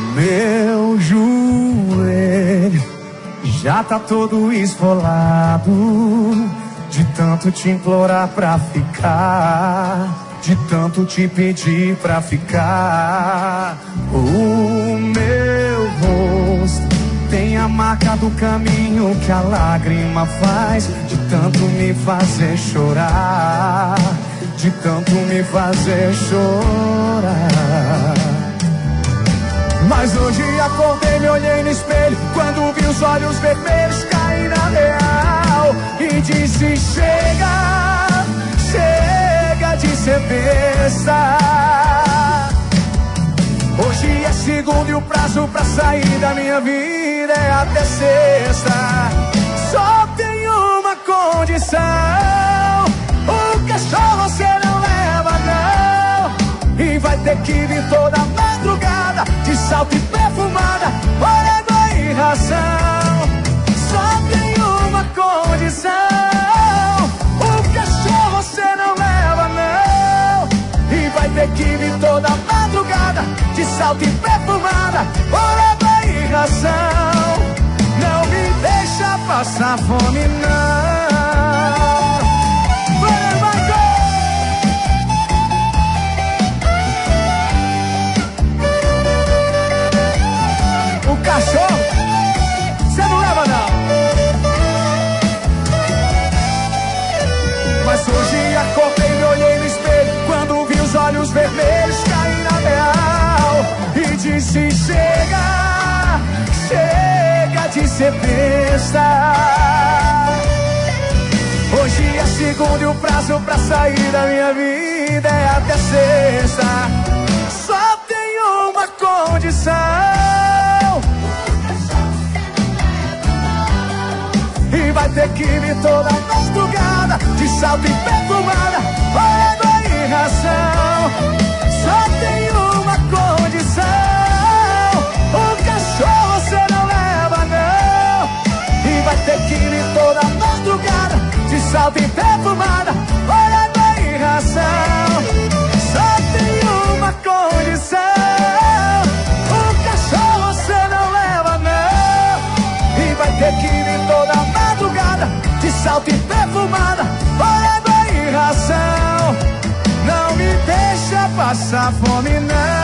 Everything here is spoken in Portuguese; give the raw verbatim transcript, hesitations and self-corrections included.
Meu joelho já tá todo esfolado, de tanto te implorar pra ficar, de tanto te pedir pra ficar. O meu rosto tem a marca do caminho que a lágrima faz, de tanto me fazer chorar, de tanto me fazer chorar. Mas hoje acordei, me olhei no espelho, quando vi os olhos vermelhos cair na real, e disse: chega, chega de ser besta. Hoje é segunda e o prazo pra sair da minha vida é até sexta. Só tem uma condição: o cachorro você não leva não, e vai ter que vir toda madrugada, de salto e perfumada, olha a irração. Só tem uma condição: o cachorro você não leva não, e vai ter que vir toda madrugada, de salto e perfumada, olha a irração. Não me deixa passar fome não. Cachorro, você não leva não. Mas hoje acordei, me olhei no espelho, quando vi os olhos vermelhos cair na real, e disse: chega, chega de ser besta. Hoje é segunda e o prazo pra sair da minha vida é até sexta. Só tem uma condição: e vai ter que vir toda madrugada, de salto e perfumada, olha a irração. Só tem uma condição: o cachorro você não leva não, e vai ter que vir toda madrugada, de salto e perfumada, olha a irração. Só tem uma condição: o cachorro você não leva não, e vai ter que vir toda madrugada, de salto e perfumada, olha a irração. Não me deixa passar fome não.